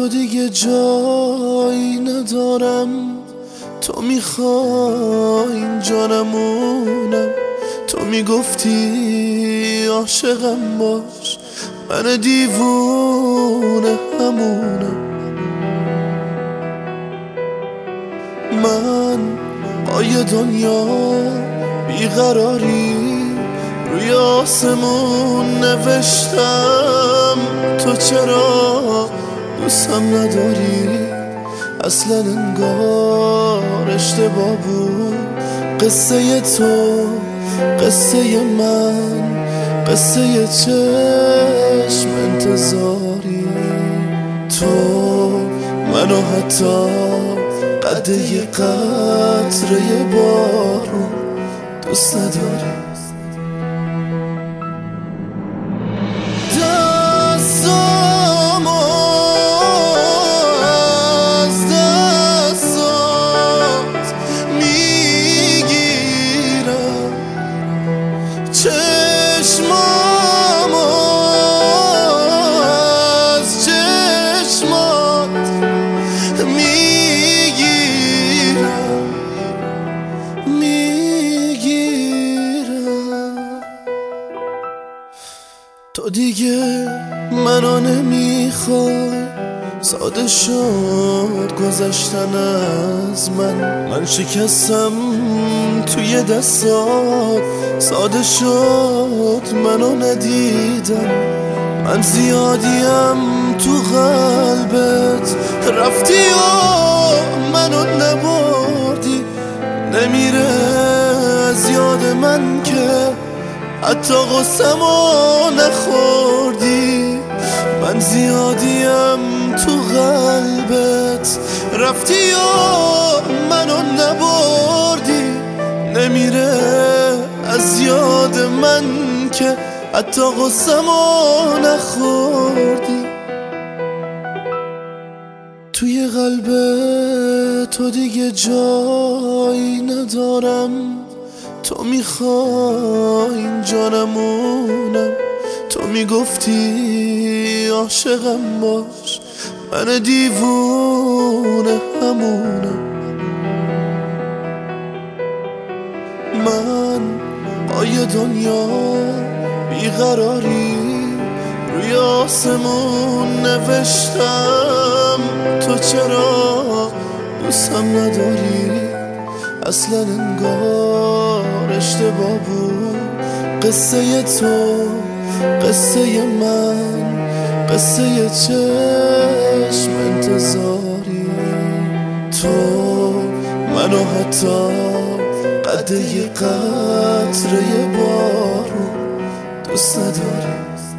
دیگه جایی ندارم، تو میخوای جانمونم، تو میگفتی عاشقم باش، من دیوونه همونم. من با یه دنیا بیقراری روی آسمون نوشتم، تو چرا دوستم نداری؟ اصلا انگار اشتباه بود قصه تو، قصه من، قصه چشم انتظاری. تو منو حتی قده یه قطره بارون دوست نداری. دستامو از دستات میگیرم، چشمامو از چشمات میگیرم. تو دیگه منو نمیخوای، ساده شد گذشتن از من شکستم توی دستات، ساده شد منو ندیدم. من زیادیم تو قلبت، رفتی و منو نبردی، نمیره از یاد من که حتی غصه‌مو نخوردی. من زیادیم تو قلبت، رفتی و منو نبردی، نمیره از یاد من که حتی غصه‌مو نخوردی. توی قلب تو دیگه جایی ندارم، تو میخوای جانمونم، تو میگفتی عاشقم باش، من دیوونه همونم. من با یه دنیا بیقراری روی آسمون نوشتم، تو چرا دوستم نداری؟ اصلا انگار اشتباه بود قصه تو، قصه من، قصه چشم انتظاری. تو منو حتی قده یه قطره بارون دوست نداری.